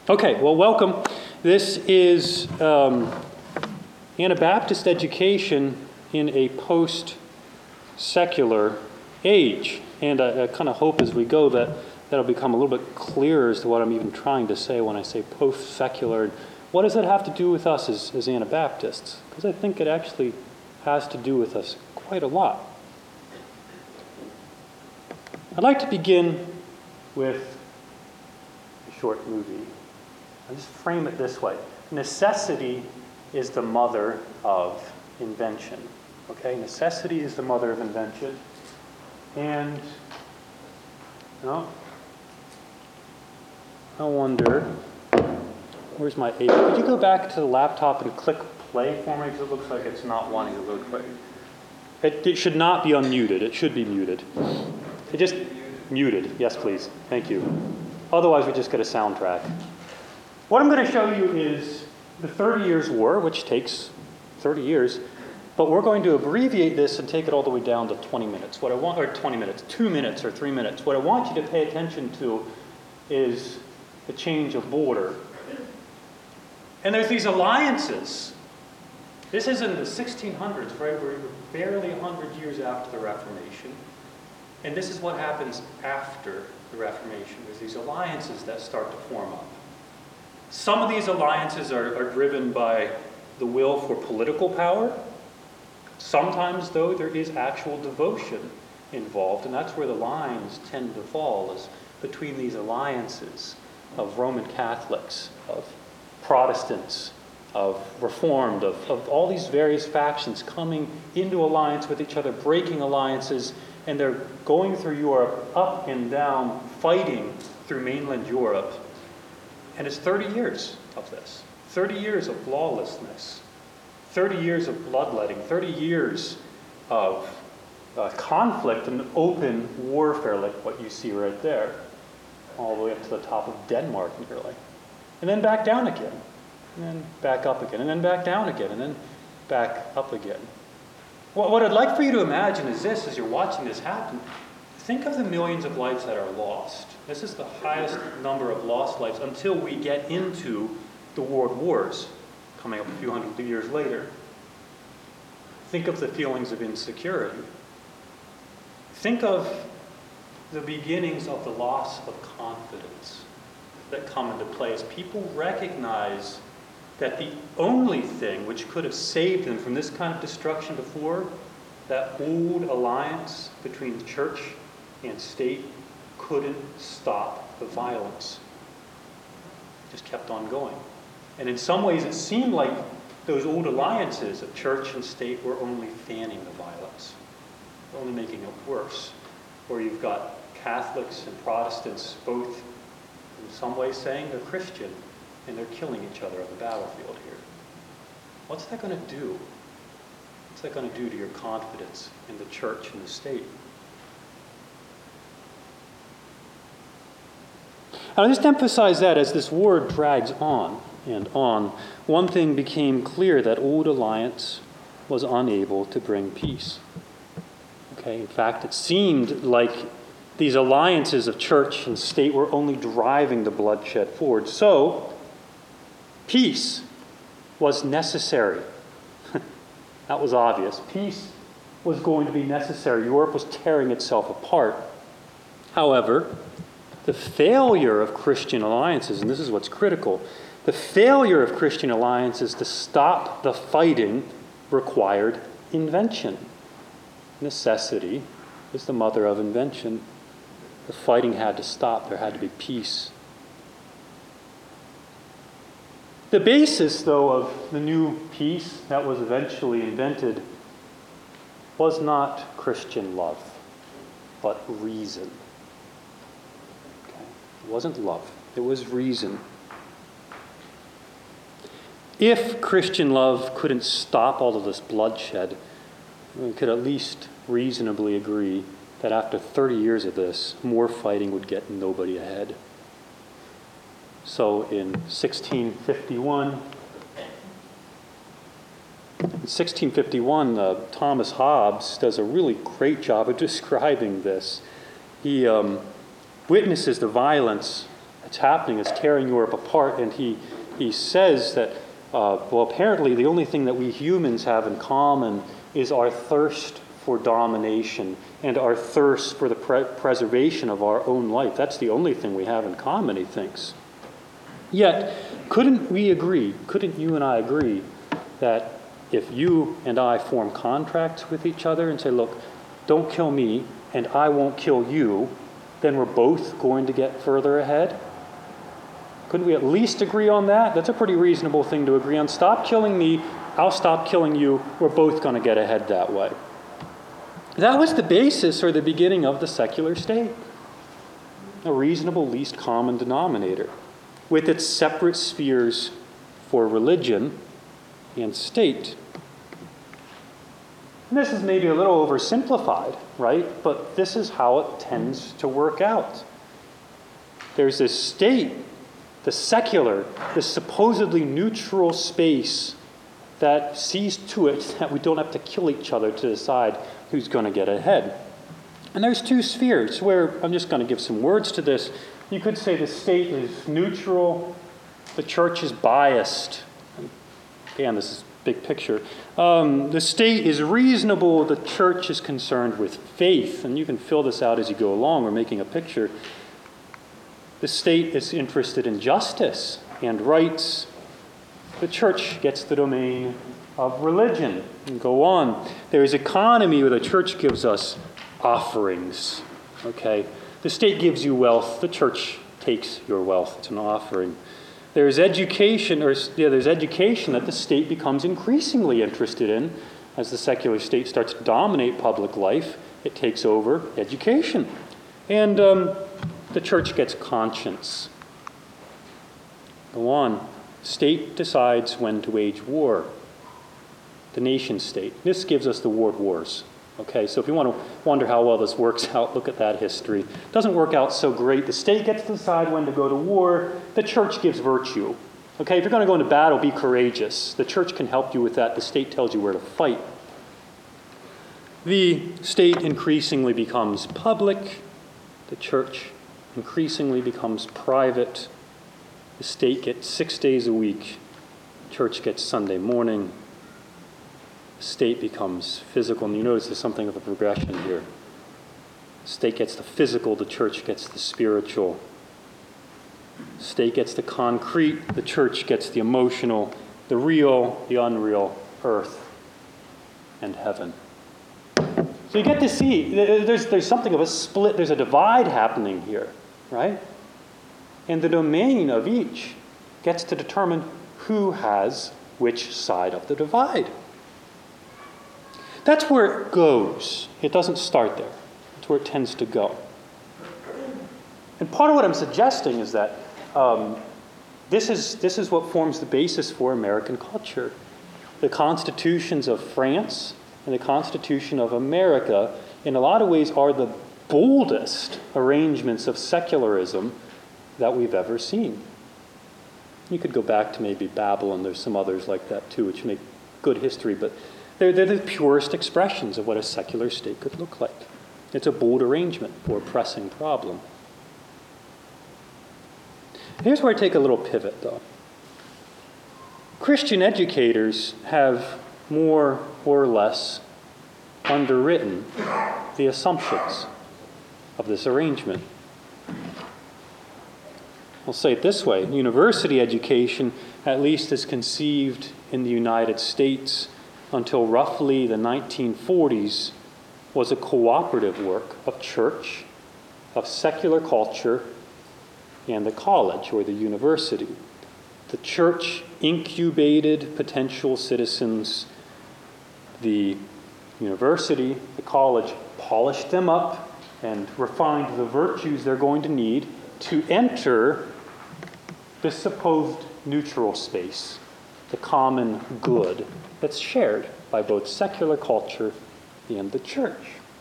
Okay, well, welcome. This is Anabaptist education in a post-secular age. And I kind of hope as we go that that'll become a little bit clearer as to what I'm even trying to say when I say post-secular. What does that have to do with us as Anabaptists? Because I think it actually has to do with us quite a lot. I'd like to begin with a short movie. I'll just frame it this way. Necessity is the mother of invention. Okay? Necessity is the mother of invention. And I wonder, where's my ape? Could you go back to the laptop and click play for me? Because it looks like it's not wanting to load quick. It should not be unmuted. It should be muted. It just muted. Yes, please. Thank you. Otherwise, we just get a soundtrack. What I'm going to show you is the 30 Years' War, which takes 30 years. But we're going to abbreviate this and take it all the way down to 20 minutes. What I want, or 20 minutes, 2 minutes or 3 minutes. What I want you to pay attention to is the change of border. And there's these alliances. This is in the 1600s, right? We're barely 100 years after the Reformation. And this is what happens after the Reformation. There's these alliances that start to form up. Some of these alliances are driven by the will for political power. Sometimes, though, there is actual devotion involved, and that's where the lines tend to fall, is between these alliances of Roman Catholics, of Protestants, of Reformed, of all these various factions coming into alliance with each other, breaking alliances, and they're going through Europe, up and down, fighting through mainland Europe. And it's 30 years of this. 30 years of lawlessness. 30 years of bloodletting. 30 years of conflict and open warfare, like what you see right there. All the way up to the top of Denmark nearly. And then back down again. And then back up again. And then back down again. And then back up again. What I'd like for you to imagine is this, as you're watching this happen. Think of the millions of lives that are lost. This is the highest number of lost lives until we get into the world wars, coming up a few hundred years later. Think of the feelings of insecurity. Think of the beginnings of the loss of confidence that come into play as people recognize that the only thing which could have saved them from this kind of destruction before, that old alliance between church and state, couldn't stop the violence. It just kept on going. And in some ways it seemed like those old alliances of church and state were only fanning the violence, only making it worse. Where you've got Catholics and Protestants both in some ways saying they're Christian and they're killing each other on the battlefield here. What's that going to do? What's that going to do to your confidence in the church and the state? I'll just emphasize that as this war drags on and on, one thing became clear, that old alliance was unable to bring peace. Okay, in fact, it seemed like these alliances of church and state were only driving the bloodshed forward. So, peace was necessary. That was obvious. Peace was going to be necessary. Europe was tearing itself apart. However, the failure of Christian alliances, and this is what's critical, the failure of Christian alliances to stop the fighting required invention. Necessity is the mother of invention. The fighting had to stop. There had to be peace. The basis, though, of the new peace that was eventually invented was not Christian love, but reason. It wasn't love. It was reason. If Christian love couldn't stop all of this bloodshed, we could at least reasonably agree that after 30 years of this, more fighting would get nobody ahead. So in 1651, Thomas Hobbes does a really great job of describing this. He witnesses the violence that's happening. It's tearing Europe apart. And he says that, apparently the only thing that we humans have in common is our thirst for domination and our thirst for the preservation of our own life. That's the only thing we have in common, he thinks. Yet, couldn't you and I agree that if you and I form contracts with each other and say, look, don't kill me and I won't kill you, then we're both going to get further ahead? Couldn't we at least agree on that? That's a pretty reasonable thing to agree on. Stop killing me, I'll stop killing you, we're both going to get ahead that way. That was the basis or the beginning of the secular state. A reasonable least common denominator, with its separate spheres for religion and state. And this is maybe a little oversimplified, right? But this is how it tends to work out. There's this state, the secular, this supposedly neutral space that sees to it that we don't have to kill each other to decide who's going to get ahead. And there's two spheres where, I'm just going to give some words to this. You could say the state is neutral, the church is biased. Again, this is big picture. The state is reasonable, the church is concerned with faith. And you can fill this out as you go along. We're making a picture. The state is interested in justice and rights. The church gets the domain of religion. And go on. There's economy where the church gives us offerings. Okay? The state gives you wealth. The church takes your wealth. It's an offering. There's education that the state becomes increasingly interested in. As the secular state starts to dominate public life, it takes over education. And the church gets conscience. Go on. State decides when to wage war. The nation state. This gives us the world wars. Okay, so if you want to wonder how well this works out, look at that history. It doesn't work out so great. The state gets to decide when to go to war. The church gives virtue. Okay, if you're going to go into battle, be courageous. The church can help you with that. The state tells you where to fight. The state increasingly becomes public. The church increasingly becomes private. The state gets 6 days a week. The church gets Sunday morning. The state becomes physical. And you notice there's something of a progression here. The state gets the physical. The church gets the spiritual. The state gets the concrete. The church gets the emotional, the real, the unreal, earth and heaven. So you get to see there's something of a split. There's a divide happening here, right? And the domain of each gets to determine who has which side of the divide. That's where it goes. It doesn't start there. That's where it tends to go. And part of what I'm suggesting is that this is what forms the basis for American culture. The constitutions of France and the Constitution of America, in a lot of ways, are the boldest arrangements of secularism that we've ever seen. You could go back to maybe Babylon. There's some others like that too, which make good history, but they're the purest expressions of what a secular state could look like. It's a bold arrangement for a pressing problem. Here's where I take a little pivot, though. Christian educators have more or less underwritten the assumptions of this arrangement. I'll say it this way. University education, at least as conceived in the United States until roughly the 1940s, was a cooperative work of church, of secular culture, and the college or the university. The church incubated potential citizens. The university, the college, polished them up and refined the virtues they're going to need to enter the supposed neutral space, the common good that's shared by both secular culture and the church.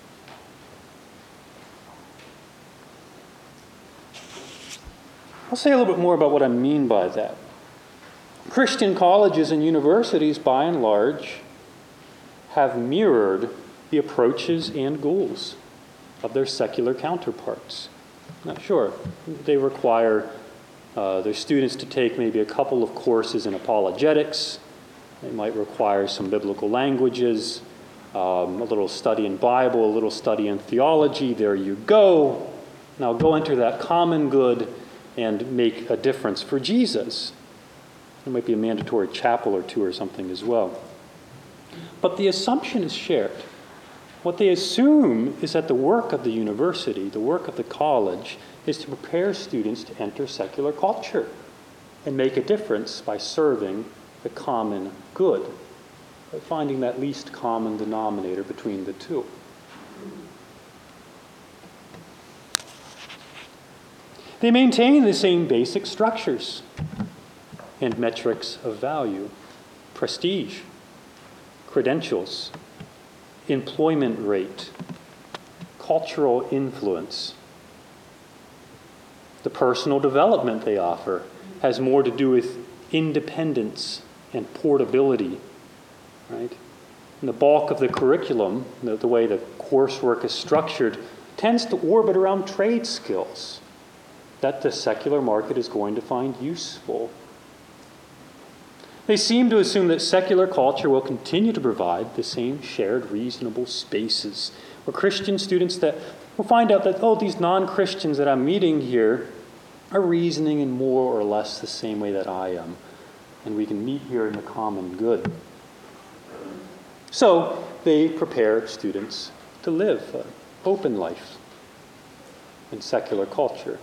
I'll say a little bit more about what I mean by that. Christian colleges and universities, by and large, have mirrored the approaches and goals of their secular counterparts. Not sure. They require There's students to take maybe a couple of courses in apologetics. They might require some biblical languages, a little study in Bible, a little study in theology. There you go. Now go enter that common good and make a difference for Jesus. There might be a mandatory chapel or two or something as well. But the assumption is shared. What they assume is that the work of the university, the work of the college, is to prepare students to enter secular culture and make a difference by serving the common good, by finding that least common denominator between the two. They maintain the same basic structures and metrics of value: prestige, credentials, employment rate, cultural influence. The personal development they offer has more to do with independence and portability, right? And the bulk of the curriculum, the way the coursework is structured, tends to orbit around trade skills that the secular market is going to find useful. They seem to assume that secular culture will continue to provide the same shared reasonable spaces where Christian students that will find out that, oh, these non-Christians that I'm meeting here are reasoning in more or less the same way that I am. And we can meet here in the common good. So they prepare students to live an open life in secular culture.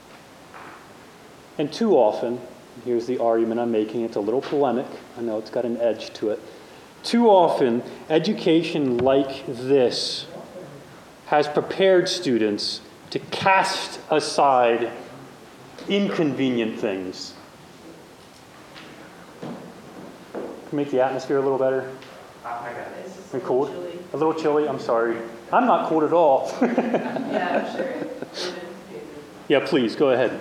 And too often, here's the argument I'm making, it's a little polemic, I know it's got an edge to it. Too often, education like this has prepared students to cast aside inconvenient things. Can make the atmosphere a little better? I got it. Are you cold? A little chilly? I'm sorry. I'm not cold at all. Yeah, I'm sure. Yeah, please, go ahead.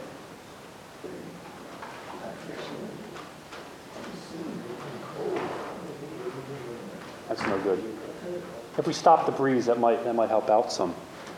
That's no good. If we stop the breeze, that might help out some.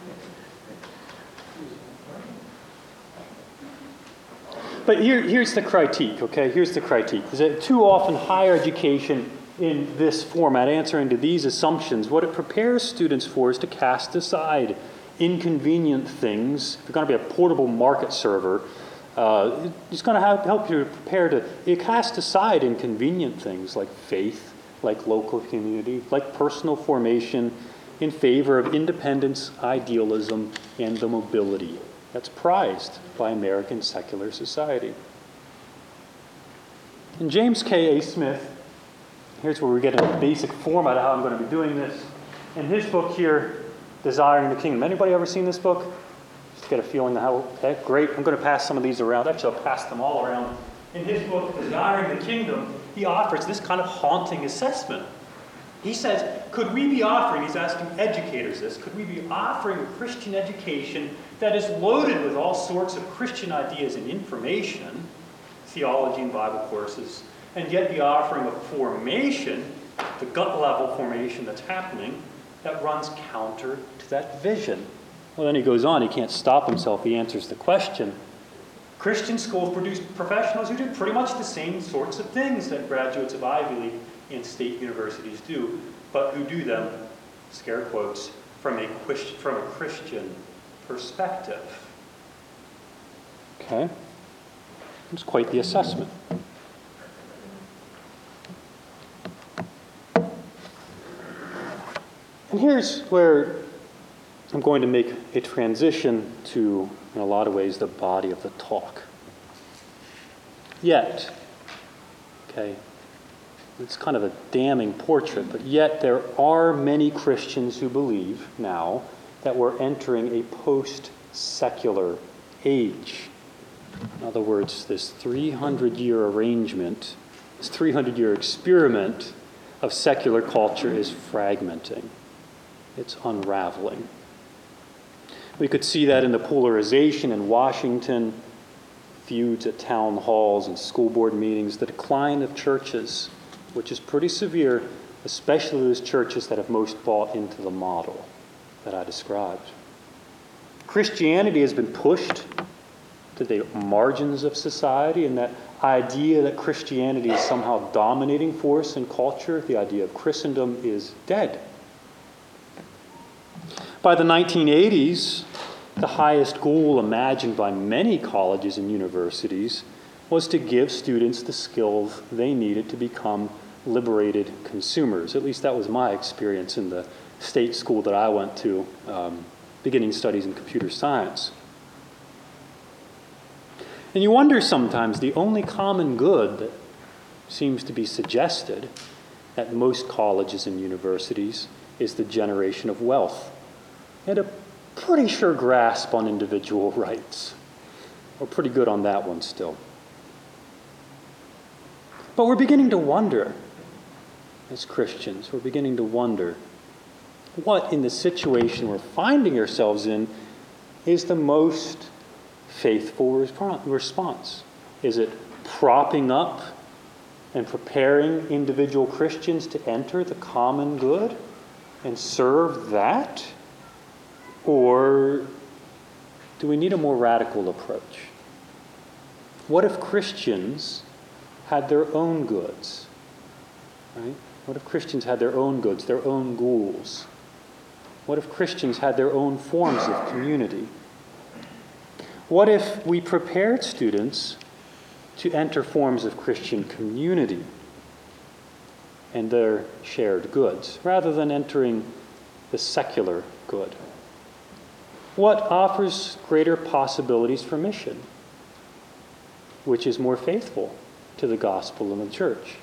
But here's the critique, okay? Here's the critique. Is that too often higher education in this format, answering to these assumptions, what it prepares students for is to cast aside inconvenient things. If you're going to be a portable market server, it's going to help you prepare to cast aside inconvenient things like faith, like local community, like personal formation, in favor of independence, idealism, and the mobility that's prized by American secular society. And James K. A. Smith, here's where we get a basic format of how I'm going to be doing this. In his book here, Desiring the Kingdom. Anybody ever seen this book? Just get a feeling of how, okay, great. I'm going to pass some of these around. Actually, I'll pass them all around. In his book, Desiring the Kingdom, he offers this kind of haunting assessment. He says, could we be offering, he's asking educators this, could we be offering a Christian education that is loaded with all sorts of Christian ideas and information, theology and Bible courses, and yet be offering a formation, the gut level formation that's happening, that runs counter to that vision? Well, then he goes on, he can't stop himself, he answers the question. Christian schools produce professionals who do pretty much the same sorts of things that graduates of Ivy League and state universities do, but who do them, scare quotes, from a Christian perspective. Okay? It's quite the assessment. And here's where I'm going to make a transition to, in a lot of ways, the body of the talk. Yet, okay, it's kind of a damning portrait, but yet there are many Christians who believe now that we're entering a post-secular age. In other words, this 300-year arrangement, this 300-year experiment of secular culture is fragmenting. It's unraveling. We could see that in the polarization in Washington, feuds at town halls and school board meetings, the decline of churches, which is pretty severe, especially those churches that have most bought into the model that I described. Christianity has been pushed to the margins of society, and that idea that Christianity is somehow dominating force in culture, the idea of Christendom, is dead. By the 1980s, the highest goal imagined by many colleges and universities was to give students the skills they needed to become liberated consumers. At least that was my experience in the state school that I went to, beginning studies in computer science. And you wonder sometimes, the only common good that seems to be suggested at most colleges and universities is the generation of wealth and a pretty sure grasp on individual rights. We're pretty good on that one still. But we're beginning to wonder, as Christians, we're beginning to wonder what in the situation we're finding ourselves in is the most faithful response. Is it propping up and preparing individual Christians to enter the common good and serve that? Or do we need a more radical approach? What if Christians had their own goods? Right? What if Christians had their own goods, their own goals? What if Christians had their own forms of community? What if we prepared students to enter forms of Christian community and their shared goods, rather than entering the secular good? What offers greater possibilities for mission? Which is more faithful to the gospel and the church?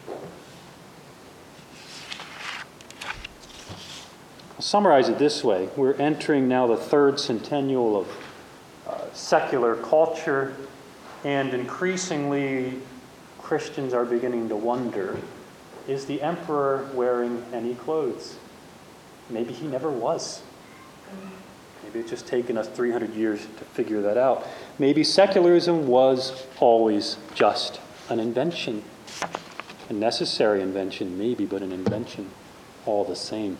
I'll summarize it this way. We're entering now the third centennial of secular culture, and increasingly Christians are beginning to wonder, is the emperor wearing any clothes? Maybe he never was. Maybe it's just taken us 300 years to figure that out. Maybe secularism was always just an invention. A necessary invention, maybe, but an invention all the same.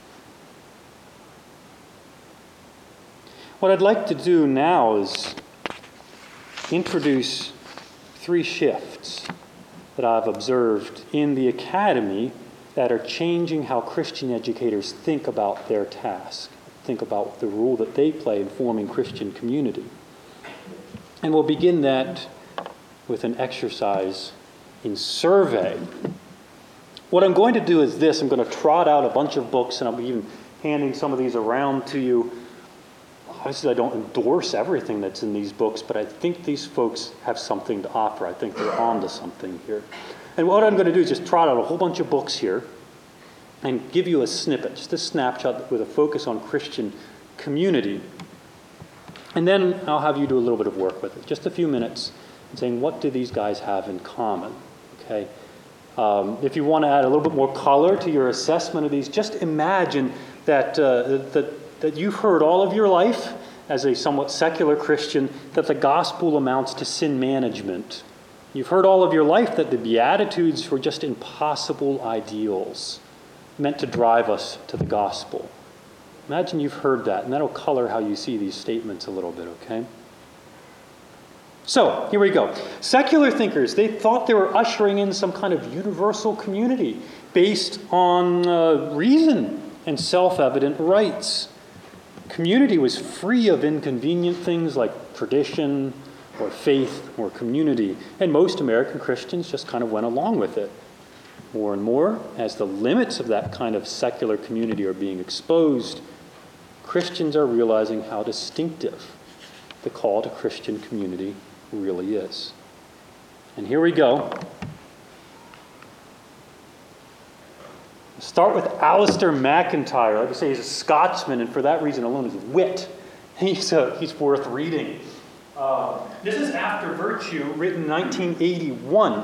What I'd like to do now is introduce 3 shifts that I've observed in the academy that are changing how Christian educators think about their task, think about the role that they play in forming Christian community. And we'll begin that with an exercise in survey. What I'm going to do is this. I'm going to trot out a bunch of books, and I'll be even handing some of these around to you. Obviously, I don't endorse everything that's in these books, but I think these folks have something to offer. I think they're onto something here. And what I'm going to do is just trot out a whole bunch of books here and give you a snippet, just a snapshot with a focus on Christian community. And then I'll have you do a little bit of work with it, just a few minutes, saying, what do these guys have in common? Okay. If you want to add a little bit more color to your assessment of these, just imagine that you've heard all of your life as a somewhat secular Christian that the gospel amounts to sin management. You've heard all of your life that the Beatitudes were just impossible ideals meant to drive us to the gospel. Imagine you've heard that, and that'll color how you see these statements a little bit, okay? So, here we go. Secular thinkers, they thought they were ushering in some kind of universal community based on reason and self-evident rights. Community was free of inconvenient things like tradition or faith or community, and most American Christians just kind of went along with it. More and more, as the limits of that kind of secular community are being exposed, Christians are realizing how distinctive the call to Christian community really is. And here we go. Start with Alistair MacIntyre. Like I say, he's a Scotsman, and for that reason alone, his wit, he's worth reading. This is After Virtue, written in 1981.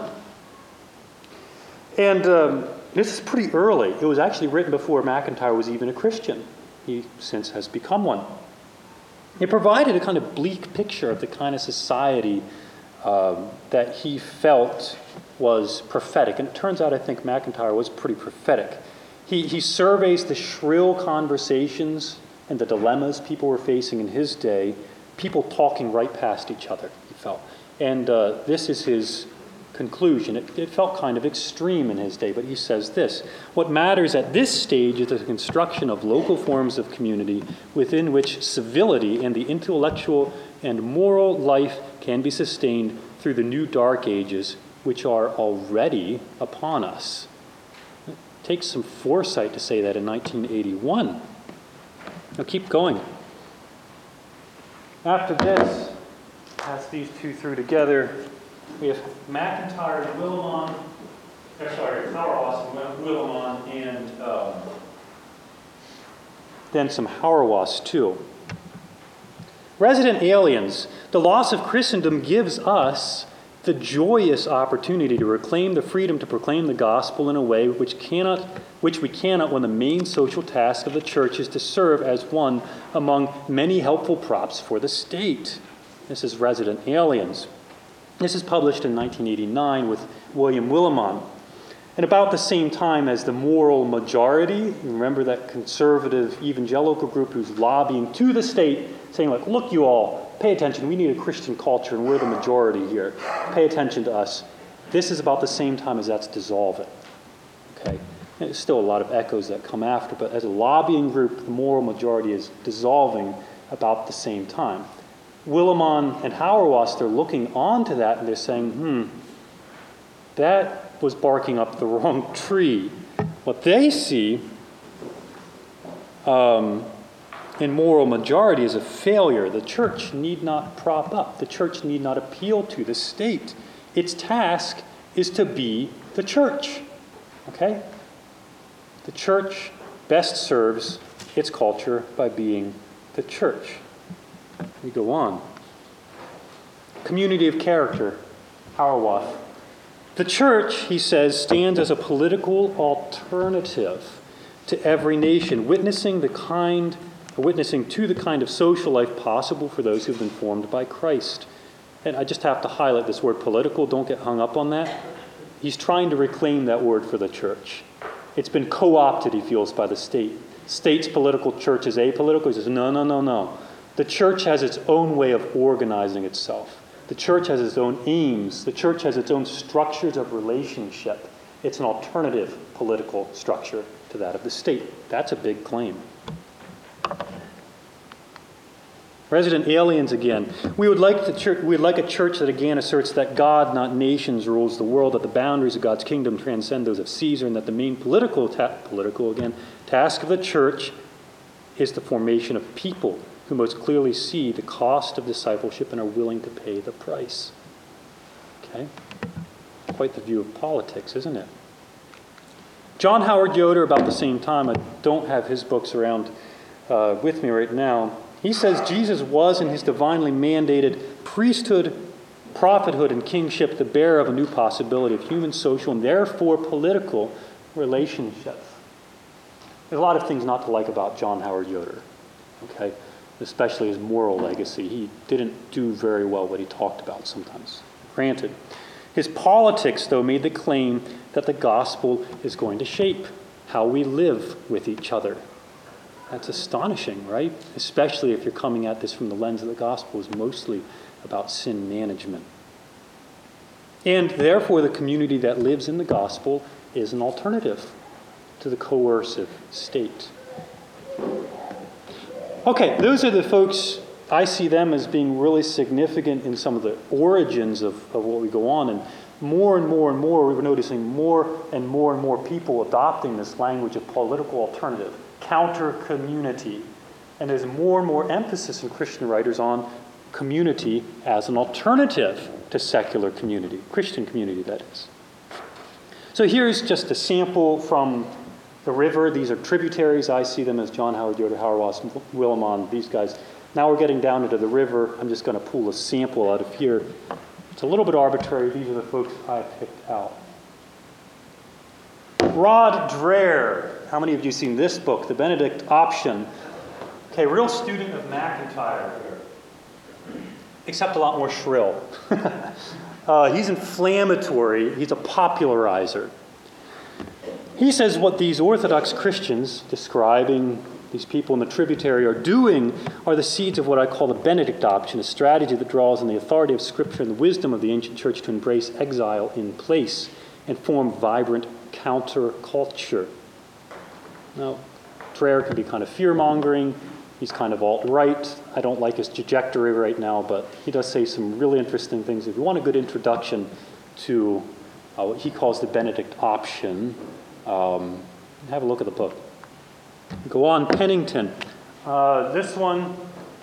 And this is pretty early. It was actually written before MacIntyre was even a Christian. He since has become one. It provided a kind of bleak picture of the kind of society that he felt was prophetic. And it turns out I think MacIntyre was pretty prophetic. He surveys the shrill conversations and the dilemmas people were facing in his day people talking right past each other, he felt. And this is his conclusion. It felt kind of extreme in his day, but he says this: what matters at this stage is the construction of local forms of community within which civility and the intellectual and moral life can be sustained through the new dark ages which are already upon us. It takes some foresight to say that in 1981. Now keep going. After this, pass these two through together. We have McIntyre and Willimon, Hauerwas and Willimon, and then some Hauerwas too. Resident aliens, the loss of Christendom gives us the joyous opportunity to reclaim the freedom to proclaim the gospel in a way which we cannot when the main social task of the church is to serve as one among many helpful props for the state. This is Resident Aliens. This is published in 1989 with William Willimon. And about the same time as the Moral Majority, you remember that conservative evangelical group who's lobbying to the state, saying, like, look, you all, pay attention. We need a Christian culture, and we're the majority here. Pay attention to us. This is about the same time as that's dissolving. Okay? And there's still a lot of echoes that come after, but as a lobbying group, the Moral Majority is dissolving about the same time. Willimon and Hauerwas, they're looking on to that, and they're saying, that was barking up the wrong tree. What they see in Moral Majority is a failure. The church need not prop up. The church need not appeal to the state. Its task is to be the church. Okay? The church best serves its culture by being the church. We go on. Community of character, Hauerwas. The church, he says, stands as a political alternative to every nation, witnessing to the kind of social life possible for those who've been formed by Christ. And I just have to highlight this word political. Don't get hung up on that. He's trying to reclaim that word for the church. It's been co-opted, he feels, by the state. State's political, church is apolitical. He says, no. The church has its own way of organizing itself. The church has its own aims. The church has its own structures of relationship. It's an alternative political structure to that of the state. That's a big claim. Resident Aliens again. We would like a church that again asserts that God, not nations, rules the world, that the boundaries of God's kingdom transcend those of Caesar, and that the main political task of the church is the formation of people who most clearly see the cost of discipleship and are willing to pay the price. Okay? Quite the view of politics, isn't it? John Howard Yoder, about the same time, I don't have his books around with me right now, he says Jesus was in his divinely mandated priesthood, prophethood, and kingship the bearer of a new possibility of human, social, and therefore political relationships. There's a lot of things not to like about John Howard Yoder, okay? Especially his moral legacy. He didn't do very well what he talked about sometimes. Granted. His politics, though, made the claim that the gospel is going to shape how we live with each other. That's astonishing, right? Especially if you're coming at this from the lens of the gospel is mostly about sin management. And therefore, the community that lives in the gospel is an alternative to the coercive state. Okay, those are the folks, I see them as being really significant in some of the origins of what we go on. And more, we're noticing more and more people adopting this language of political alternative, counter-community. And there's more and more emphasis in Christian writers on community as an alternative to secular community, Christian community, that is. So here's just a sample from the river. These are tributaries. I see them as John Howard Yoder, Hauerwas, Willimon, these guys. Now we're getting down into the river. I'm just going to pull a sample out of here. It's a little bit arbitrary. These are the folks I picked out. Rod Dreher. How many of you have seen this book, The Benedict Option? Okay, real student of McIntyre here, except a lot more shrill. He's inflammatory. He's a popularizer. He says what these Orthodox Christians, describing these people in the tributary are doing are the seeds of what I call the Benedict option, a strategy that draws on the authority of Scripture and the wisdom of the ancient church to embrace exile in place and form vibrant counterculture. Now, Dreher can be kind of fear-mongering. He's kind of alt-right. I don't like his trajectory right now, but he does say some really interesting things. If you want a good introduction to what he calls the Benedict option, have a look at the book. Go on, Pennington. This one,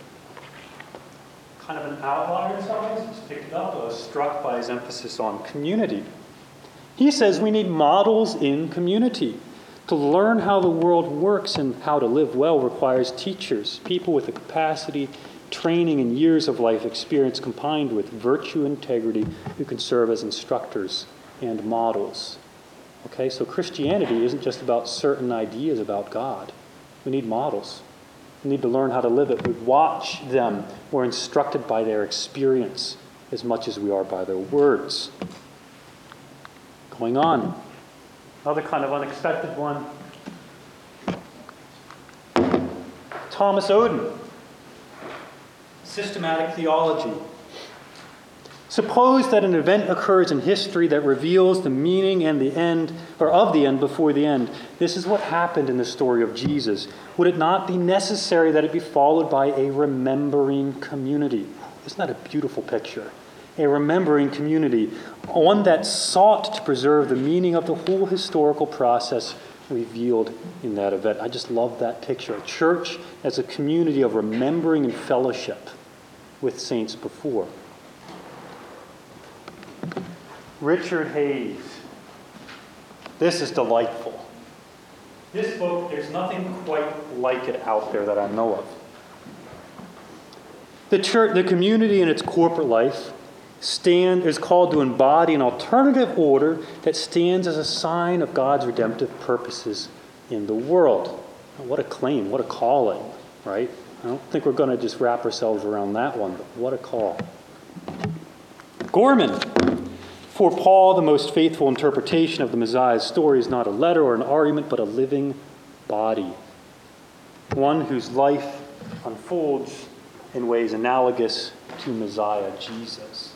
kind of an outlier in some ways. He's picked it up. I was struck by his emphasis on community. He says we need models in community. To learn how the world works and how to live well requires teachers, people with the capacity, training, and years of life experience combined with virtue and integrity who can serve as instructors and models. Okay, so Christianity isn't just about certain ideas about God. We need models. We need to learn how to live it. We watch them. We're instructed by their experience as much as we are by their words. Going on. Another kind of unexpected one. Thomas Oden. Systematic theology. Suppose that an event occurs in history that reveals the meaning and the end, or of the end before the end. This is what happened in the story of Jesus. Would it not be necessary that it be followed by a remembering community? Isn't that a beautiful picture? A remembering community, one that sought to preserve the meaning of the whole historical process revealed in that event. I just love that picture. A church as a community of remembering and fellowship with saints before. Richard Hayes. This is delightful. This book, there's nothing quite like it out there that I know of. The church, the community in its corporate life is called to embody an alternative order that stands as a sign of God's redemptive purposes in the world. What a claim, what a calling, right? I don't think we're going to just wrap ourselves around that one, but what a call. Gorman. For Paul, the most faithful interpretation of the Messiah's story is not a letter or an argument, but a living body. One whose life unfolds in ways analogous to Messiah Jesus.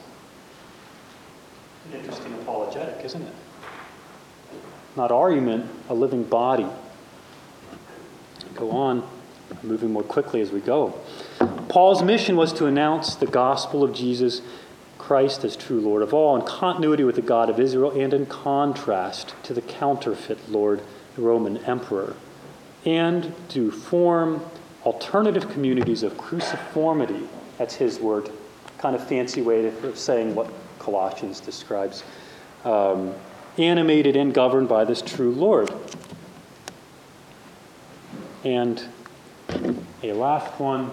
An interesting apologetic, isn't it? Not argument, a living body. Go on, moving more quickly as we go. Paul's mission was to announce the gospel of Jesus Christ as true Lord of all, in continuity with the God of Israel and in contrast to the counterfeit Lord, the Roman Emperor, and to form alternative communities of cruciformity. That's his word, kind of fancy way of saying what Colossians describes, animated and governed by this true Lord. And a last one,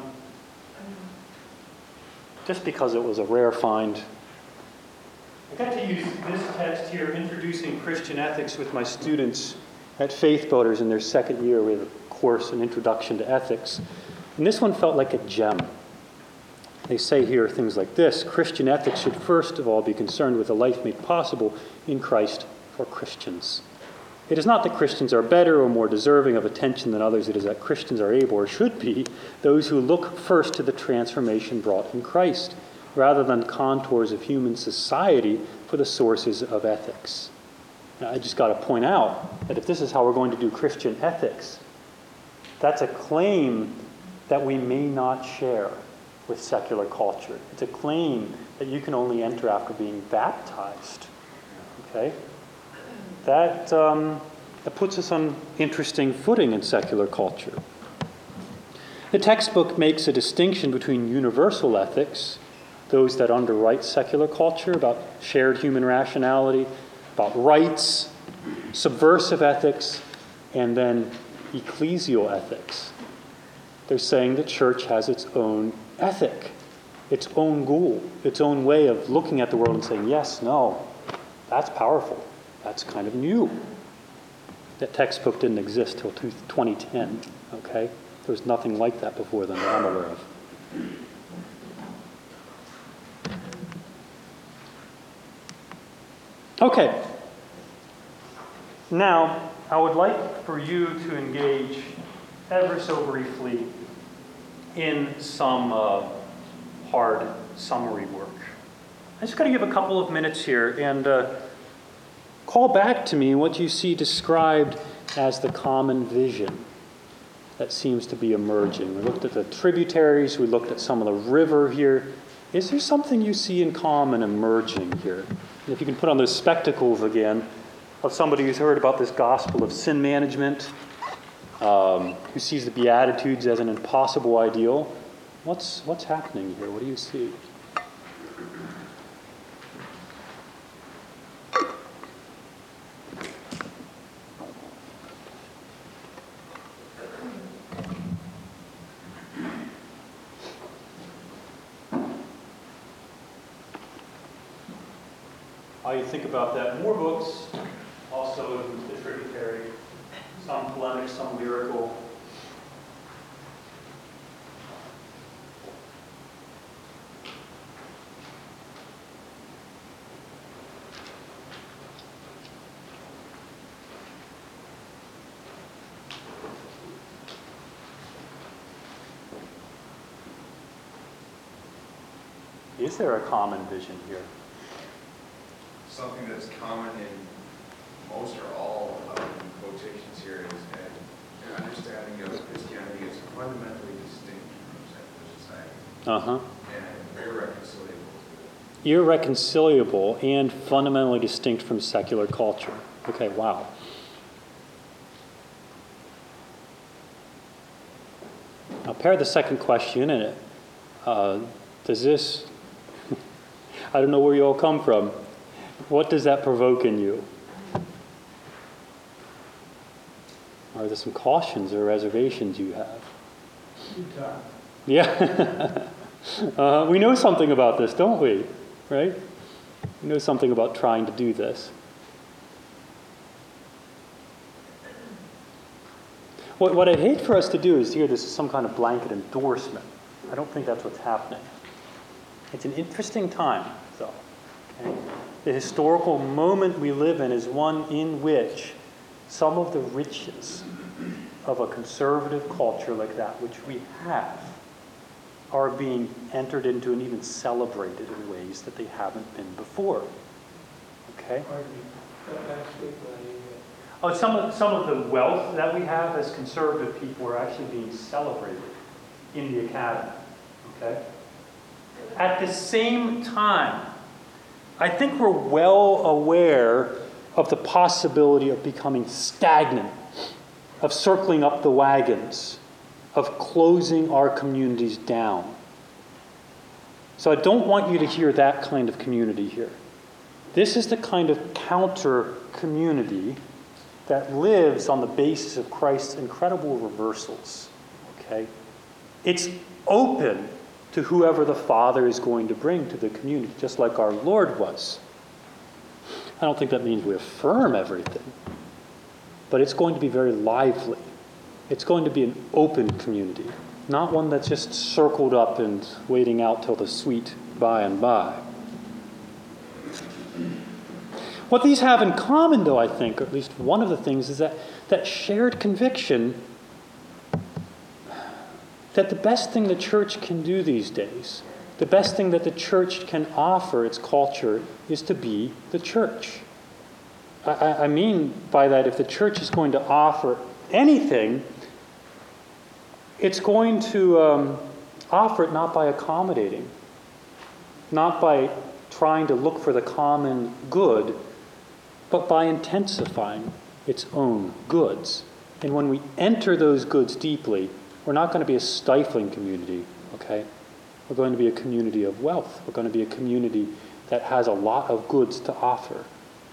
just because it was a rare find. I got to use this text here, Introducing Christian Ethics, with my students at Faith Builders in their second year with a course, an Introduction to Ethics. And this one felt like a gem. They say here things like this: Christian ethics should first of all be concerned with a life made possible in Christ for Christians. It is not that Christians are better or more deserving of attention than others. It is that Christians are able, or should be, those who look first to the transformation brought in Christ, rather than contours of human society for the sources of ethics. Now, I just got to point out that if this is how we're going to do Christian ethics, that's a claim that we may not share with secular culture. It's a claim that you can only enter after being baptized. Okay? That puts us on interesting footing in secular culture. The textbook makes a distinction between universal ethics, those that underwrite secular culture, about shared human rationality, about rights, subversive ethics, and then ecclesial ethics. They're saying the church has its own ethic, its own goal, its own way of looking at the world and saying, yes, no, that's powerful. That's kind of new. That textbook didn't exist till 2010, okay? There was nothing like that before then that I'm aware of. Okay. Now, I would like for you to engage ever so briefly in some hard summary work. I just got to give a couple of minutes here and call back to me what you see described as the common vision that seems to be emerging. We looked at the tributaries, we looked at some of the river here. Is there something you see in common emerging here? And if you can put on those spectacles again of somebody who's heard about this gospel of sin management, who sees the Beatitudes as an impossible ideal, what's happening here? What do you see? How you think about that? More books, also the tributary, some polemic, some lyrical. Is there a common vision here? Something that's common in most or all of the quotations here is an understanding of Christianity as fundamentally distinct from secular society. And irreconcilable to it. Irreconcilable and fundamentally distinct from secular culture. Okay, wow. Now pair the second question in it. Does this, I don't know where you all come from. What does that provoke in you? Are there some cautions or reservations you have? Yeah. We know something about this, don't we? Right? We know something about trying to do this. What I'd hate for us to do is hear this as some kind of blanket endorsement. I don't think that's what's happening. It's an interesting time, though. Okay? The historical moment we live in is one in which some of the riches of a conservative culture like that, which we have, are being entered into and even celebrated in ways that they haven't been before. Okay? Oh, some of the wealth that we have as conservative people are actually being celebrated in the academy. Okay? At the same time, I think we're well aware of the possibility of becoming stagnant, of circling up the wagons, of closing our communities down. So I don't want you to hear that kind of community here. This is the kind of counter community that lives on the basis of Christ's incredible reversals. Okay? It's open to whoever the Father is going to bring to the community, just like our Lord was. I don't think that means we affirm everything, but it's going to be very lively. It's going to be an open community, not one that's just circled up and waiting out till the sweet by and by. What these have in common, though, I think, or at least one of the things, is that shared conviction that the best thing the church can do these days, the best thing that the church can offer its culture, is to be the church. I mean by that, if the church is going to offer anything, it's going to offer it not by accommodating, not by trying to look for the common good, but by intensifying its own goods. And when we enter those goods deeply, we're not going to be a stifling community, okay? We're going to be a community of wealth. We're going to be a community that has a lot of goods to offer.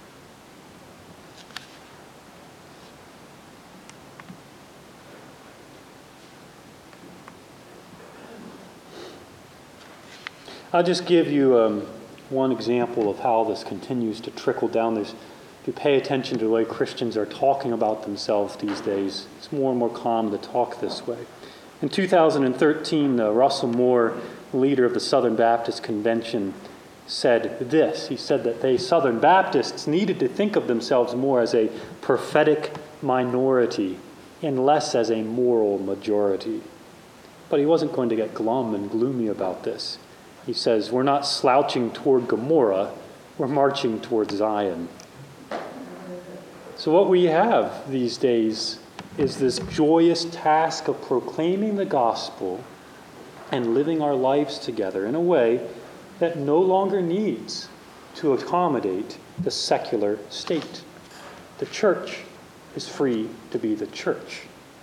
I'll just give you one example of how this continues to trickle down. If you pay attention to the way Christians are talking about themselves these days, it's more and more common to talk this way. In 2013, Russell Moore, leader of the Southern Baptist Convention, said this. He said that Southern Baptists needed to think of themselves more as a prophetic minority and less as a moral majority. But he wasn't going to get glum and gloomy about this. He says, we're not slouching toward Gomorrah, we're marching toward Zion. So what we have these days is this joyous task of proclaiming the gospel and living our lives together in a way that no longer needs to accommodate the secular state. The church is free to be the church.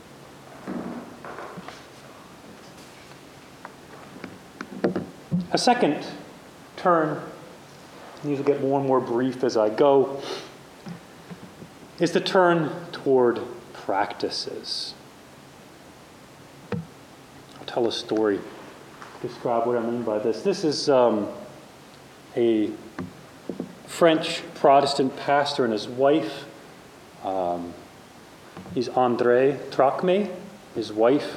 A second turn, and these will get more and more brief as I go, is the turn toward practices. I'll tell a story to describe what I mean by this. This is a French Protestant pastor and his wife. He's André Trocmé. His wife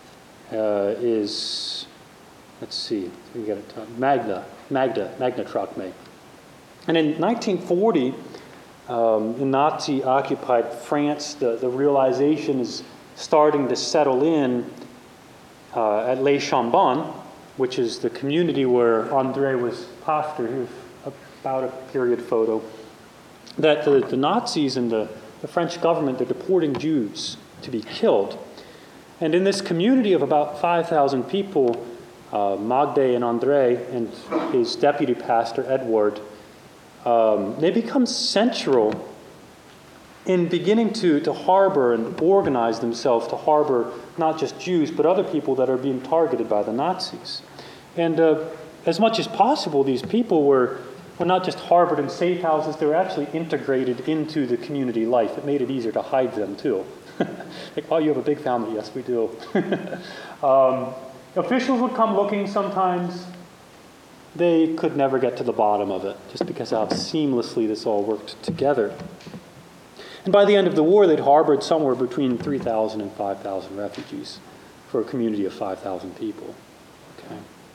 is, let's see, we got it, Magda Trocmé. And in 1940, in Nazi-occupied France, the realization is starting to settle in at Les Chambon, which is the community where André was pastor. Here's about a period photo. That the Nazis and the French government, they're deporting Jews to be killed. And in this community of about 5,000 people, Magde and André and his deputy pastor, Edward, they become central in beginning to harbor and organize themselves to harbor not just Jews, but other people that are being targeted by the Nazis. And as much as possible, these people were not just harbored in safe houses, they were actually integrated into the community life. It made it easier to hide them, too. Like, oh, you have a big family. Yes, we do. Officials would come looking sometimes. They could never get to the bottom of it, just because of how seamlessly this all worked together. And by the end of the war, they'd harbored somewhere between 3,000 and 5,000 refugees for a community of 5,000 people. Okay.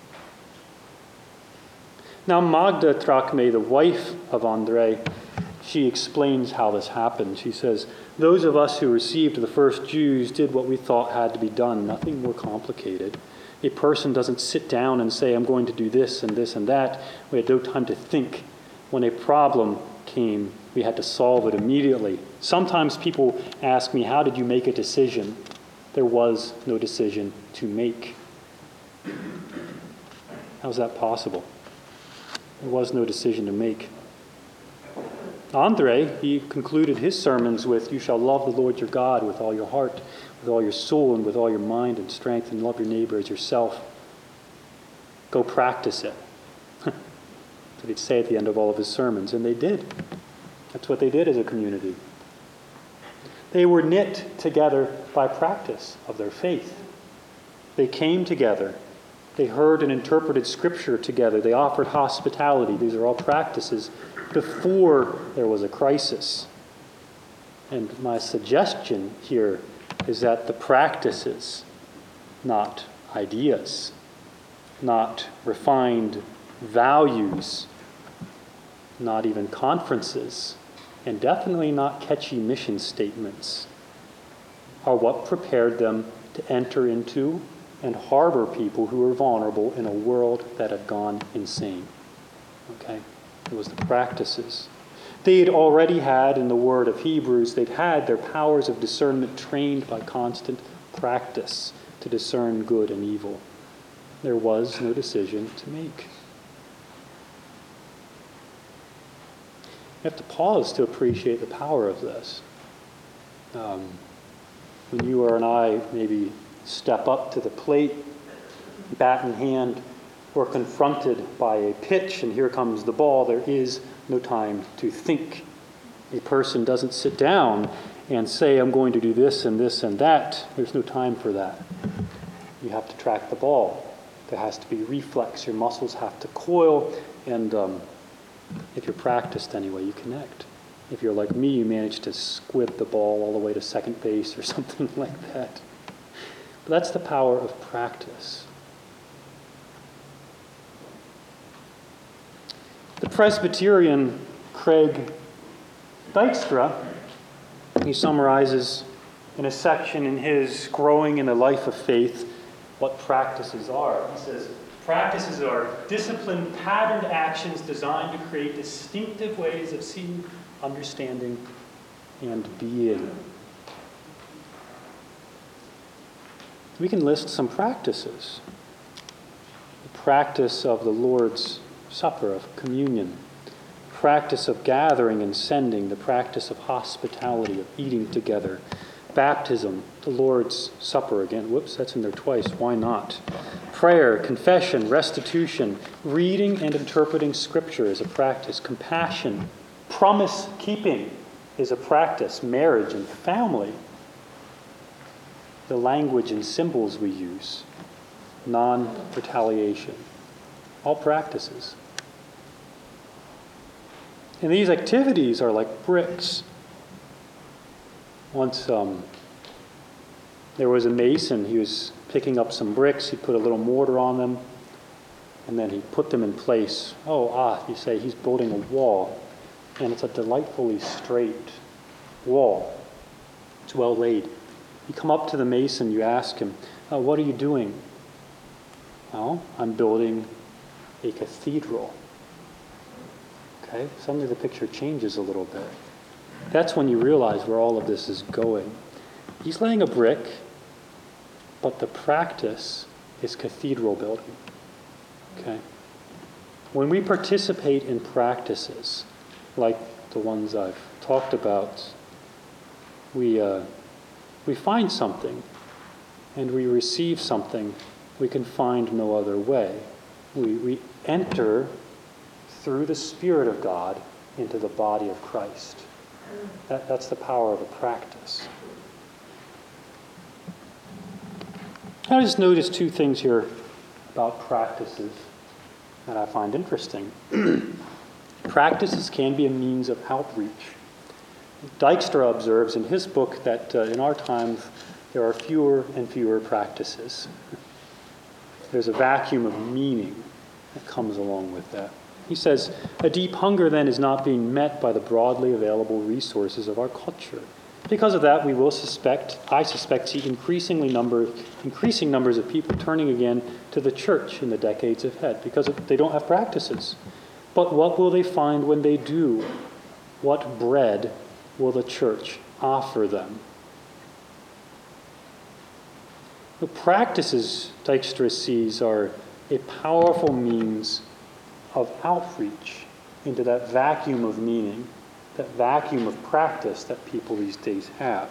Now, Magda Trocmé, the wife of André, she explains how this happened. She says, those of us who received the first Jews did what we thought had to be done, nothing more complicated. A person doesn't sit down and say, I'm going to do this and this and that. We had no time to think. When a problem came, we had to solve it immediately. Sometimes people ask me, how did you make a decision? There was no decision to make. How is that possible? There was no decision to make. André, he concluded his sermons with, you shall love the Lord your God with all your heart, with all your soul, and with all your mind and strength, and love your neighbor as yourself. Go practice it. That's what he'd say at the end of all of his sermons, and they did. That's what they did as a community. They were knit together by practice of their faith. They came together. They heard and interpreted Scripture together. They offered hospitality. These are all practices before there was a crisis. And my suggestion here is that the practices, not ideas, not refined values, not even conferences, and definitely not catchy mission statements, are what prepared them to enter into and harbor people who were vulnerable in a world that had gone insane. Okay? It was the practices. They had already had, in the word of Hebrews, they'd had their powers of discernment trained by constant practice to discern good and evil. There was no decision to make. You have to pause to appreciate the power of this. When you or and I maybe step up to the plate, bat in hand, or confronted by a pitch, and here comes the ball, there is no time to think. A person doesn't sit down and say, I'm going to do this and this and that. There's no time for that. You have to track the ball. There has to be reflex. Your muscles have to coil, and if you're practiced anyway, you connect. If you're like me, you manage to squib the ball all the way to second base or something like that. But that's the power of practice. The Presbyterian Craig Dykstra, he summarizes in a section in his Growing in the Life of Faith what practices are. He says, practices are disciplined, patterned actions designed to create distinctive ways of seeing, understanding, and being. We can list some practices. The practice of the Lord's Supper, of communion. Practice of gathering and sending. The practice of hospitality, of eating together. Baptism, the Lord's Supper again. Whoops, that's in there twice. Why not? Prayer, confession, restitution, reading and interpreting Scripture is a practice. Compassion, promise keeping is a practice. Marriage and family. The language and symbols we use. Non-retaliation. All practices. And these activities are like bricks. Once there was a mason, he was picking up some bricks, he put a little mortar on them, and then he put them in place. You say he's building a wall, and it's a delightfully straight wall. It's well laid. You come up to the mason, you ask him, what are you doing? Oh, I'm building a cathedral. Okay, suddenly the picture changes a little bit. That's when you realize where all of this is going. He's laying a brick, but the practice is cathedral building. Okay? When we participate in practices like the ones I've talked about, we find something and we receive something we can find no other way. We enter through the Spirit of God into the body of Christ. That's the power of a practice. I just noticed two things here about practices that I find interesting. Practices can be a means of outreach. Dykstra observes in his book that in our time there are fewer and fewer practices. There's a vacuum of meaning that comes along with that. He says, a deep hunger then is not being met by the broadly available resources of our culture. Because of that, I suspect, see increasing numbers of people turning again to the church in the decades ahead, because they don't have practices. But what will they find when they do? What bread will the church offer them? The practices, Dykstra sees, are a powerful means of outreach into that vacuum of meaning, that vacuum of practice that people these days have.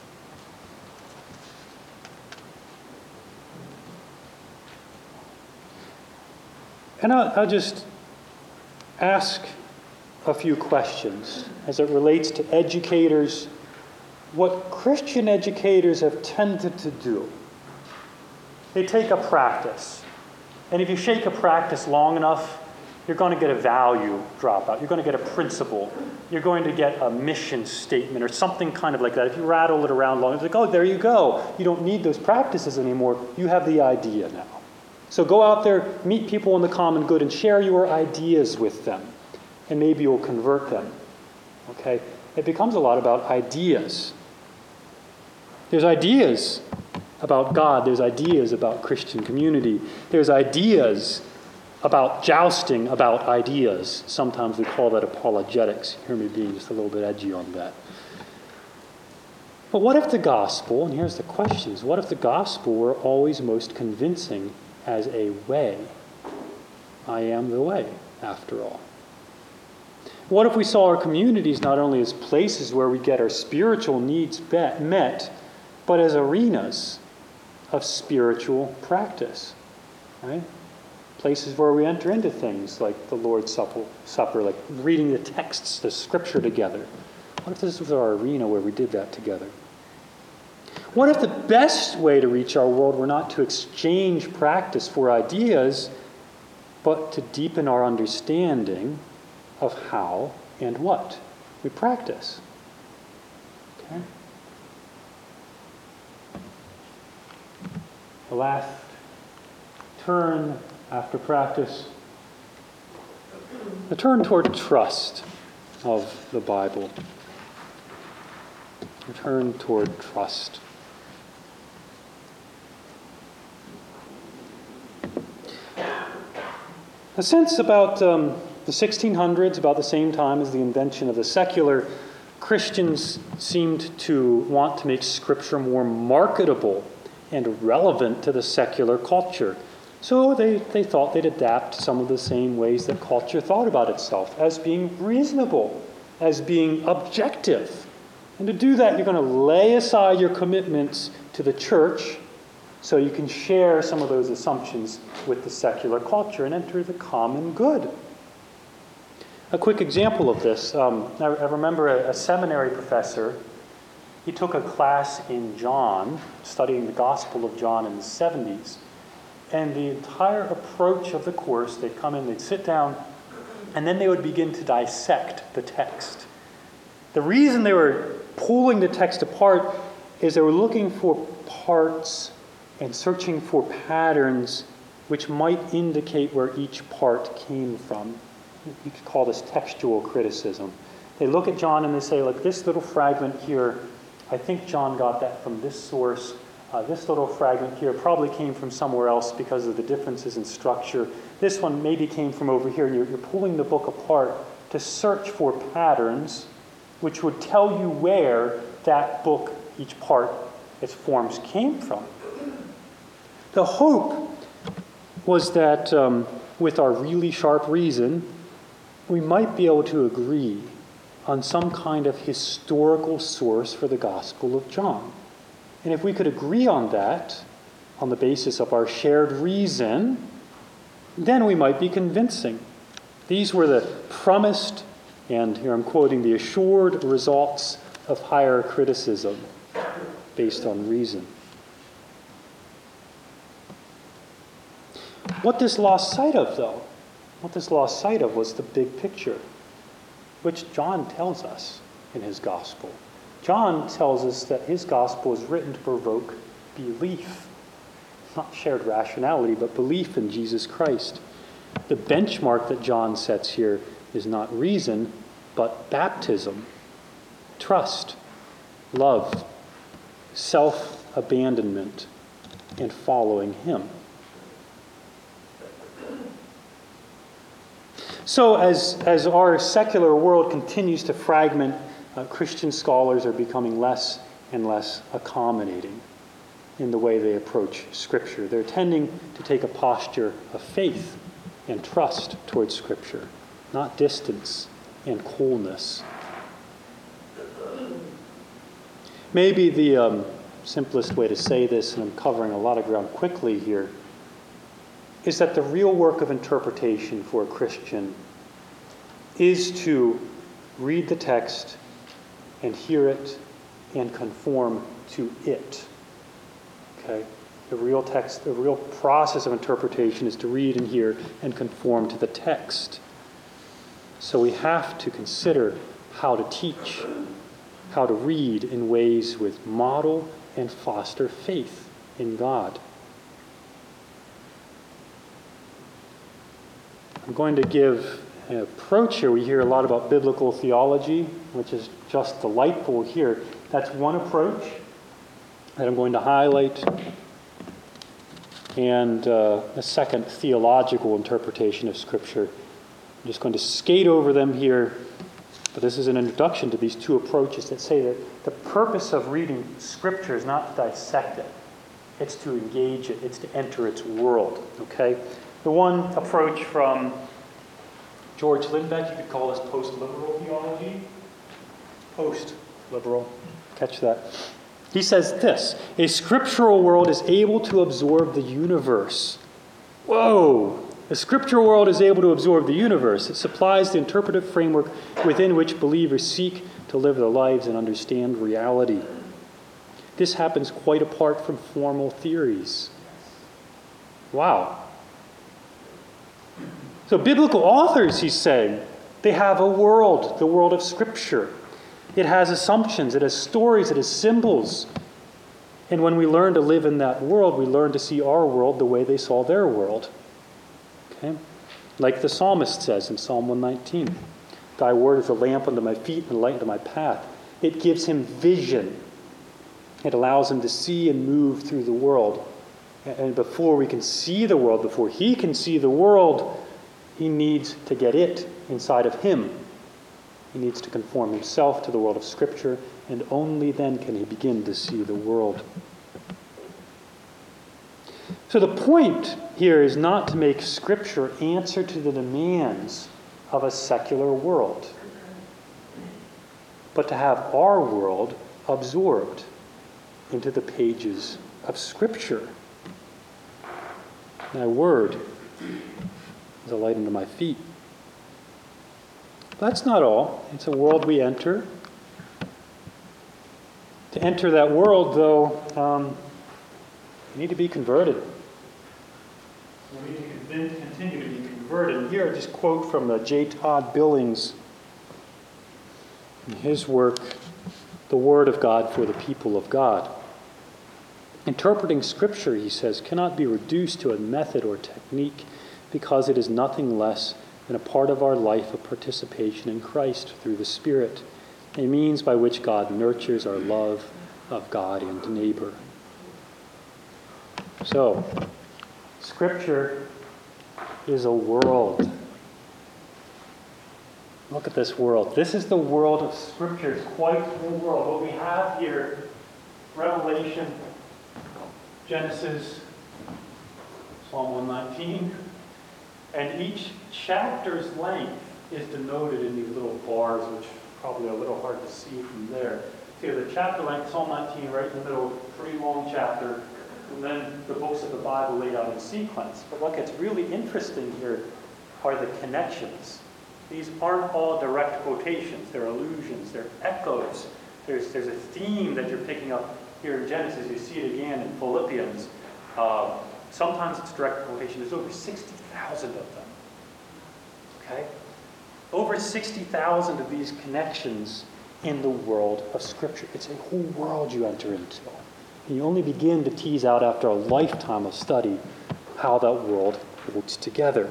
And I'll just ask a few questions as it relates to educators, what Christian educators have tended to do. They take a practice, and if you shake a practice long enough, you're going to get a value dropout. You're going to get a principle. You're going to get a mission statement or something kind of like that. If you rattle it around long, it's like, oh, there you go. You don't need those practices anymore. You have the idea now. So go out there, meet people in the common good, and share your ideas with them. And maybe you'll convert them. Okay? It becomes a lot about ideas. There's ideas about God. There's ideas about Christian community. There's ideas about jousting about ideas. Sometimes we call that apologetics. You hear me being just a little bit edgy on that. But what if the gospel, and here's the questions, what if the gospel were always most convincing as a way? I am the way, after all. What if we saw our communities not only as places where we get our spiritual needs met, but as arenas of spiritual practice, right? Places where we enter into things like the Lord's Supper, like reading the texts, the Scripture together. What if this was our arena where we did that together? What if the best way to reach our world were not to exchange practice for ideas, but to deepen our understanding of how and what we practice? Okay? The last turn after practice, the turn toward trust of the Bible. Turn toward trust. A sense about the 1600s, about the same time as the invention of the secular, Christians seemed to want to make Scripture more marketable and relevant to the secular culture. So they thought they'd adapt some of the same ways that culture thought about itself, as being reasonable, as being objective. And to do that, you're going to lay aside your commitments to the church so you can share some of those assumptions with the secular culture and enter the common good. A quick example of this, I remember a seminary professor. He took a class in John, studying the Gospel of John in the 70s. And the entire approach of the course, they'd come in, they'd sit down, and then they would begin to dissect the text. The reason they were pulling the text apart is they were looking for parts and searching for patterns which might indicate where each part came from. You could call this textual criticism. They look at John and they say, look, this little fragment here, I think John got that from this source. This little fragment here probably came from somewhere else because of the differences in structure. This one maybe came from over here. You're pulling the book apart to search for patterns which would tell you where that book, each part, its forms came from. The hope was that with our really sharp reason, we might be able to agree on some kind of historical source for the Gospel of John. And if we could agree on that, on the basis of our shared reason, then we might be convincing. These were the promised, and here I'm quoting, the assured results of higher criticism based on reason. What this lost sight of, though, was the big picture, which John tells us in his gospel. John tells us that his gospel is written to provoke belief, not shared rationality, but belief in Jesus Christ. The benchmark that John sets here is not reason, but baptism, trust, love, self-abandonment, and following him. So as our secular world continues to fragment, Christian scholars are becoming less and less accommodating in the way they approach Scripture. They're tending to take a posture of faith and trust towards Scripture, not distance and coolness. Maybe the simplest way to say this, and I'm covering a lot of ground quickly here, is that the real work of interpretation for a Christian is to read the text and hear it and conform to it. Okay? The real process of interpretation is to read and hear and conform to the text. So we have to consider how to teach, how to read in ways which model and foster faith in God. I'm going to give an approach here. We hear a lot about biblical theology, which is just delightful here. That's one approach that I'm going to highlight. And a second, theological interpretation of Scripture. I'm just going to skate over them here, but this is an introduction to these two approaches that say that the purpose of reading Scripture is not to dissect it. It's to engage it. It's to enter its world. Okay? The one approach from George Lindbeck, you could call this post-liberal theology. Post-liberal. Catch that. He says this: a scriptural world is able to absorb the universe. Whoa! A scriptural world is able to absorb the universe. It supplies the interpretive framework within which believers seek to live their lives and understand reality. This happens quite apart from formal theories. Wow. So biblical authors, he's saying, they have a world, the world of Scripture. It has assumptions, it has stories, it has symbols. And when we learn to live in that world, we learn to see our world the way they saw their world. Okay? Like the psalmist says in Psalm 119, Thy word is a lamp unto my feet and a light unto my path. It gives him vision. It allows him to see and move through the world. And before we can see the world, before he can see the world, he needs to get it inside of him. He needs to conform himself to the world of Scripture, and only then can he begin to see the world. So the point here is not to make Scripture answer to the demands of a secular world, but to have our world absorbed into the pages of Scripture. Thy word is a light unto my feet. That's not all. It's a world we enter. To enter that world, though, you need to be converted. We need to continue to be converted. And here, I just quote from J. Todd Billings in his work, The Word of God for the People of God. Interpreting Scripture, he says, cannot be reduced to a method or technique because it is nothing less than a part of our life of participation in Christ through the Spirit, a means by which God nurtures our love of God and neighbor. So, Scripture is a world. Look at this world. This is the world of Scripture. It's quite the world. What we have here, Revelation, Genesis, Psalm 119, and each chapter's length is denoted in these little bars, which are probably a little hard to see from there. See, the chapter length, Psalm 19, right in the middle, pretty long chapter, and then the books of the Bible laid out in sequence. But what gets really interesting here are the connections. These aren't all direct quotations. They're allusions. They're echoes. There's a theme that you're picking up here in Genesis. You see it again in Philippians. Sometimes it's direct quotation. There's over 60,000 of them. Okay? Over 60,000 of these connections in the world of Scripture. It's a whole world you enter into. And you only begin to tease out after a lifetime of study how that world holds together.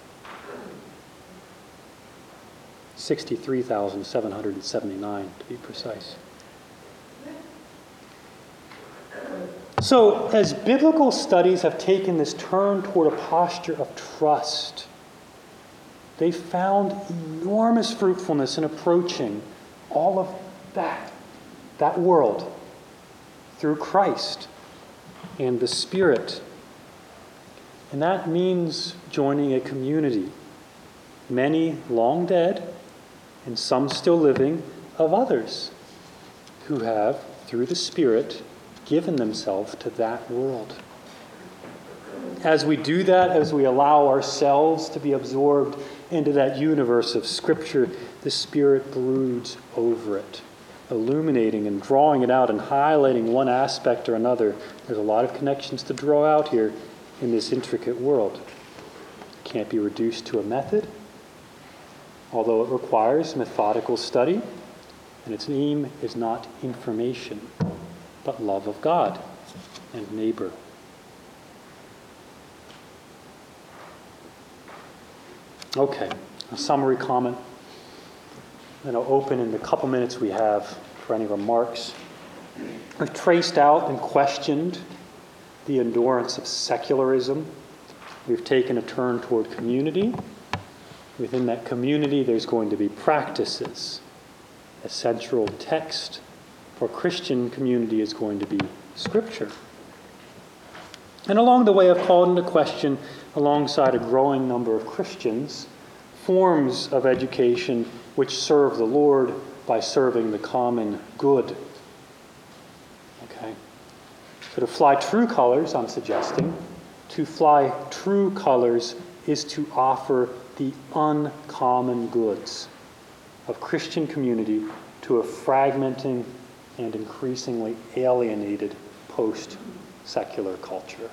63,779 to be precise. So, as biblical studies have taken this turn toward a posture of trust, they found enormous fruitfulness in approaching all of that world through Christ and the Spirit. And that means joining a community, many long dead and some still living, of others who have, through the Spirit, given themselves to that world. As we do that, as we allow ourselves to be absorbed into that universe of Scripture, the Spirit broods over it, illuminating and drawing it out and highlighting one aspect or another. There's a lot of connections to draw out here in this intricate world. It can't be reduced to a method, although it requires methodical study, and its aim is not information, but love of God and neighbor. Okay, a summary comment. Then I'll open in the couple minutes we have for any remarks. I've traced out and questioned the endurance of secularism. We've taken a turn toward community. Within that community, there's going to be practices. A central text for Christian community is going to be Scripture. And along the way, I've called into question, alongside a growing number of Christians, forms of education which serve the Lord by serving the common good. Okay? So to fly true colors, I'm suggesting, to fly true colors is to offer the uncommon goods of Christian community to a fragmenting and increasingly alienated post-secular culture.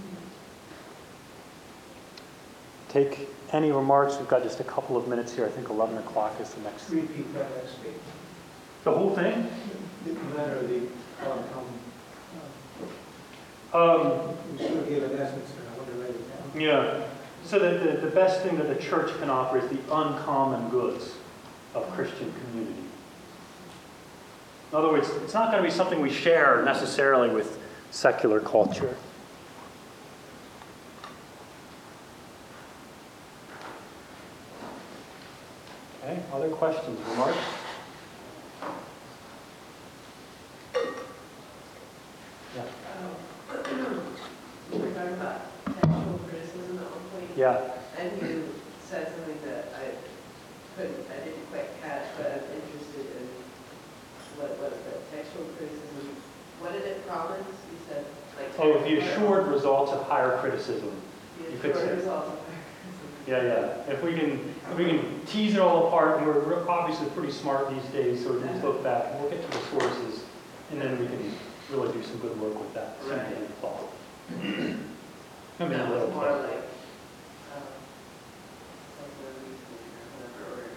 Take any remarks. We've got just a couple of minutes here. I think 11 o'clock is the next. Repeat that next week. The whole thing? The matter of the you should give an essence, and I want to write it down. Yeah. So the best thing that the church can offer is the uncommon goods of Christian community. In other words, it's not going to be something we share necessarily with secular culture. Okay, other questions, remarks? Yeah. We were talking about textual criticism at one point. Yeah. And you said something that I didn't quite catch, but I'm interested in what was the textual criticism? What did it promise? You said, like. Oh, the assured results of higher criticism. The you could assured say. results of higher criticism. Yeah. If we can tease it all apart, and we're obviously pretty smart these days, so we can just look back and we'll get to the sources, and then we can really do some good work with that. Right. Thought. I mean, That a was little more bit. like, secular reasoning or whatever, or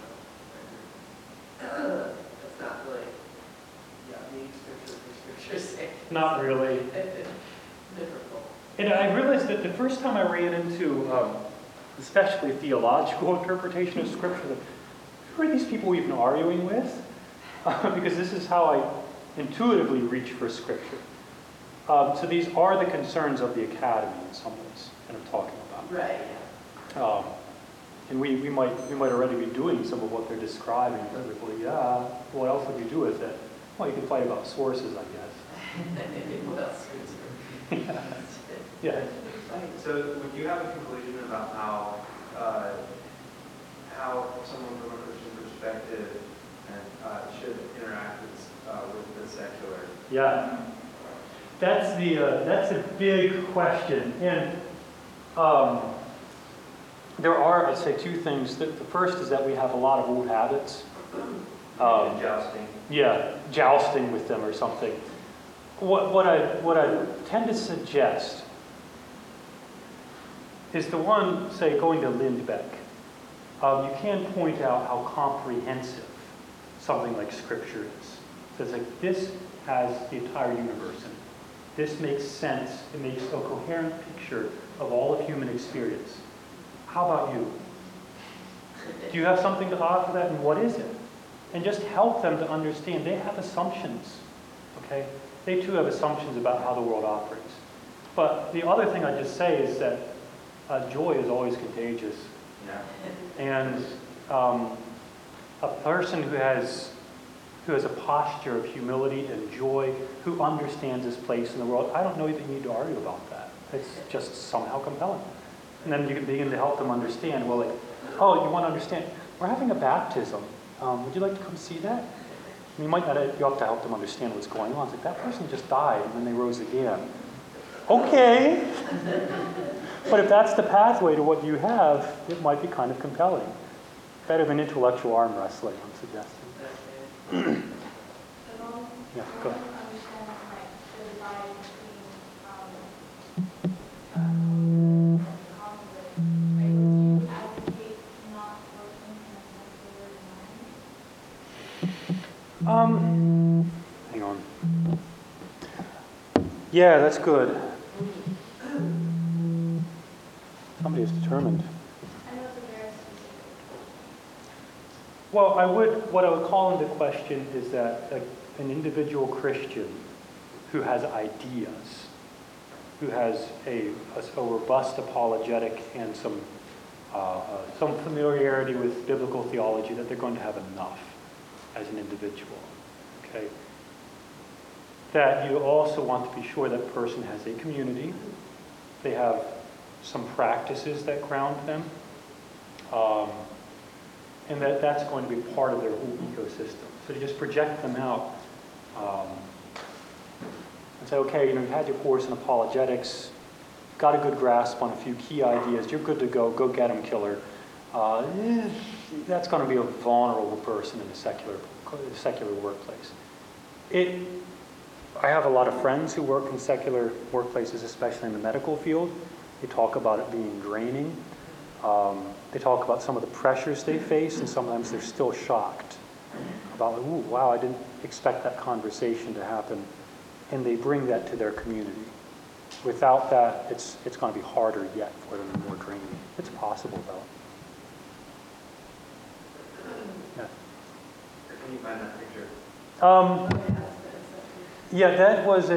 I don't know. It's not like, yeah, read scripture for scripture's sake. Not really. Difficult. And I realized that the first time I ran into, especially theological interpretation of Scripture, that who are these people we've been arguing with? Because this is how I intuitively reach for Scripture. So these are the concerns of the academy in some ways that I'm talking about. Right, yeah. And we might already be doing some of what they're describing. But well, yeah, what else would you do with it? Well, you can fight about sources, I guess. What else would you do? Yeah. So would you have a conclusion about how someone from a Christian perspective should interact with the secular? Yeah. That's a big question. And there are, I'd say, two things. The first is that we have a lot of old habits. Jousting. Yeah, jousting with them or something. What I tend to suggest is the one, say, going to Lindbeck. You can point out how comprehensive something like Scripture is. So it's like, this has the entire universe in it. This makes sense. It makes a coherent picture of all of human experience. How about you? Do you have something to offer that, and what is it? And just help them to understand. They have assumptions, okay? They too have assumptions about how the world operates. But the other thing I just say is that joy is always contagious. Yeah. And a person who has a posture of humility and joy, who understands his place in the world, I don't know that you need to argue about that. It's just somehow compelling. And then you can begin to help them understand, well, like, oh, you want to understand, we're having a baptism. Would you like to come see that? And you might not, you have to help them understand what's going on. It's like, that person just died and then they rose again. Okay. But if that's the pathway to what you have, it might be kind of compelling. Better than intellectual arm wrestling, I'm suggesting. Yeah, go ahead. Hang on. Yeah, that's good. Somebody is determined. Well, what I would call into question is that an individual Christian who has ideas, who has a robust apologetic and some familiarity with biblical theology, that they're going to have enough as an individual. Okay? That you also want to be sure that person has a community. They have some practices that ground them. And that's going to be part of their whole ecosystem. So to just project them out and say, okay, you had your course in apologetics, got a good grasp on a few key ideas, you're good to go get them, killer. That's going to be a vulnerable person in a secular workplace. I have a lot of friends who work in secular workplaces, especially in the medical field. They talk about it being draining. They talk about some of the pressures they face, and sometimes they're still shocked about, ooh, wow, I didn't expect that conversation to happen. And they bring that to their community. Without that, it's going to be harder yet for them and more draining. It's possible, though. Yeah. Where can you find that picture? Yeah, that was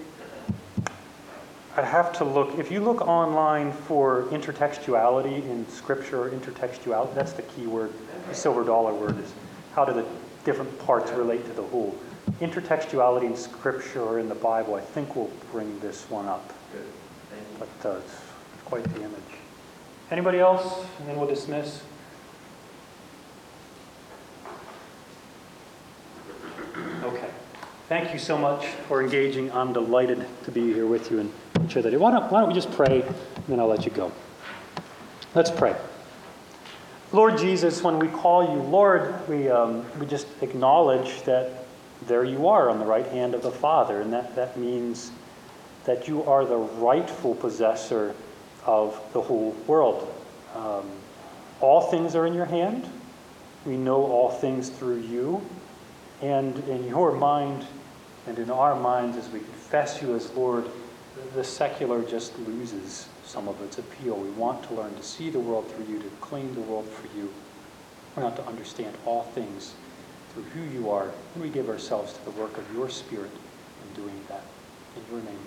I'd have to look, if you look online for intertextuality in Scripture, or intertextuality, that's the key word, the silver dollar word is how do the different parts relate to the whole. Intertextuality in Scripture or in the Bible, I think will bring this one up. Good, thank you. But it's quite the image. Anybody else? And then we'll dismiss. Okay. Thank you so much for engaging. I'm delighted to be here with you and share that. Why don't we just pray, and then I'll let you go. Let's pray. Lord Jesus, when we call you Lord, we just acknowledge that there you are on the right hand of the Father, and that means that you are the rightful possessor of the whole world. All things are in your hand. We know all things through you. And in your mind and in our minds, as we confess you as Lord, the secular just loses some of its appeal. We want to learn to see the world through you, to claim the world for you. We want to understand all things through who you are, and we give ourselves to the work of your Spirit in doing that. In your name.